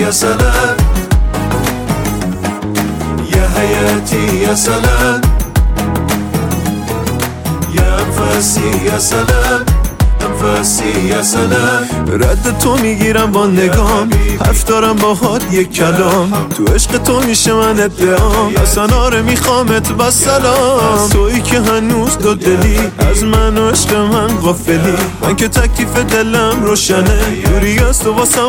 يا سلام يا حياتي يا سلام يا أنفاسي يا سلام انفاسی یا سلام رد تو میگیرم با نگام حرف دارم باهات یک کلام تو عشق تو میشه من ادعام اصلا آره میخوامت با سلام تویی که هنوز دو دلی از من و عشق من غافلی من که تکلیف دلم روشنه دوری از تو واسم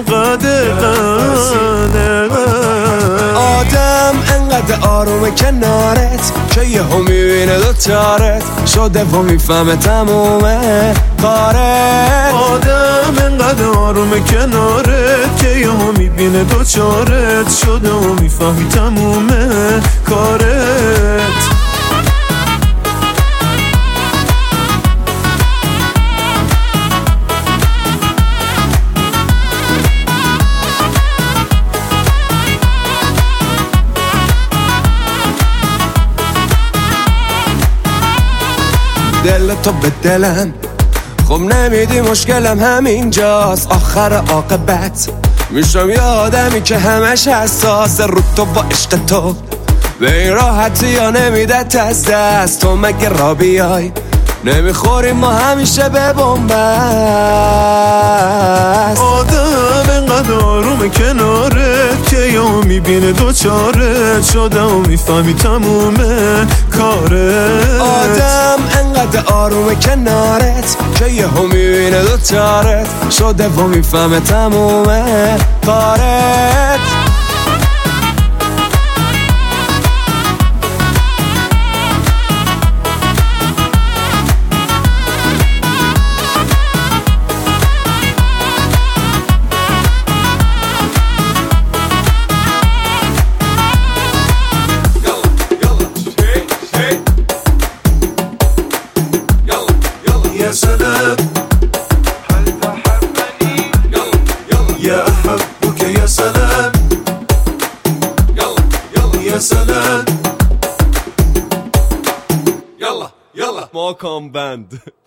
قدغنه آدم انقدر آرومه کنارت که یه هم میبینه دوچارت شده و میفهمه تمومه کارت آدم انقدر آرومه کنارت که یه هم میبینه دوچارت شده و میفهمی تمومه کارت دل تو به دلم خب نمیدی مشکلم همینجاست آخر عاقبت میشم یه آدمی که همش حساس رو تو با عشق تو به این راحتی یا نمیدت از دست تو مگه را بیای نمیخوریم ما همیشه به بنبست آدم انقدر آرومه کنارت که یا میبینه دوچارت شده و میفهمی تمومه کارت آدم انقدر آرومه کنارت که یه هم میبینه دوچارت شده و میفهمه تمومه کارت يا سلام هل تحبني يا أحبك يا سلام يا سلام يلا ماكان باند